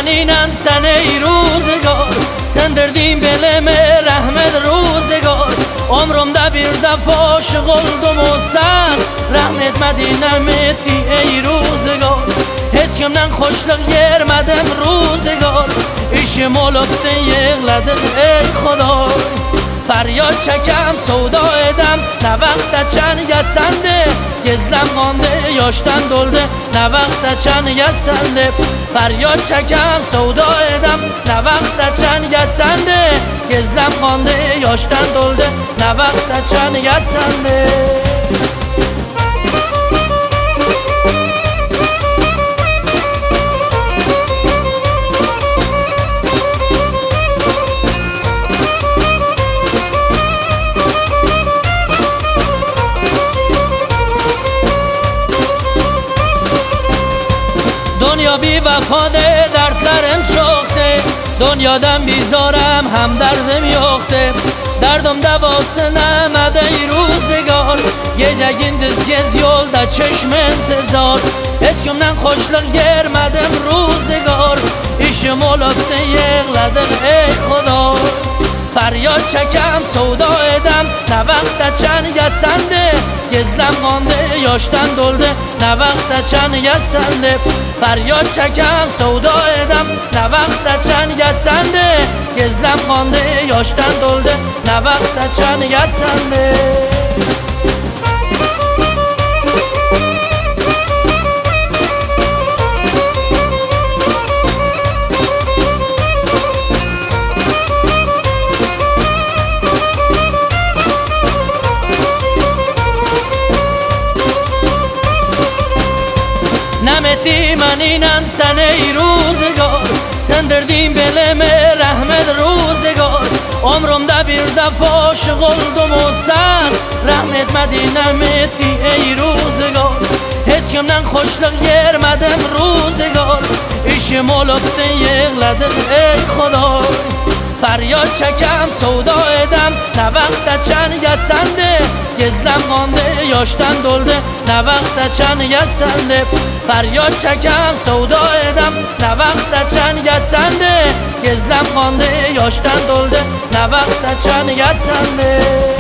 اینن سن ای روزگار سندردیم بلم رحمت روزگار عمرم ده bir defa aşık oldum o sen rahmet Medine'meti ey روزگار hiç kimden hoşluk yermedim روزگار işim olup da yığladım ey خدای فریاد چکم سودا edem نه وقت چن یتسنده گزلم مانده یاشتن دلده نه وقت چن یتسنده فریاد چکم سودا edem نه وقت چن یتسنده گزلم مانده یاشتن دلده نه وقت چن یتسنده دنیا بی وفاده دردلرم شوخته دنیادم بیزارم هم دردم یوخته دردم دواسه نمده ای روزگار gece gündüz gez yolda çeşme intizar hiç kimden hoşluk yermedim روزگار işim olup da yığladım ey خدای فریاد چکم سودا edem نه وقت چن یتسنده گزلم مانده یاشتن دلده نه وقت چن یتسنده فریاد چکم سودا edem نه وقت چن یتسنده گزلم مانده یاشتن دلده نه وقت چن یتسنده نمتی من اینن سن ای روزگار سندردیم بلم رحمت روزگار عمرم ده bir defa aşık oldum o sen rahmet Medine'meti ey روزگار hiç kimden hoşluk yermedim روزگار işim olup da yığladım ey خدای فریاد چکم سودا edem نه وقت چن یتسنده گزلم مانده یاشتن دلده نه وقت چن یتسنده فریاد چکم سودا edem نه وقت چن یتسنده گزلم مانده یاشتن دلده نه وقت چن یتسنده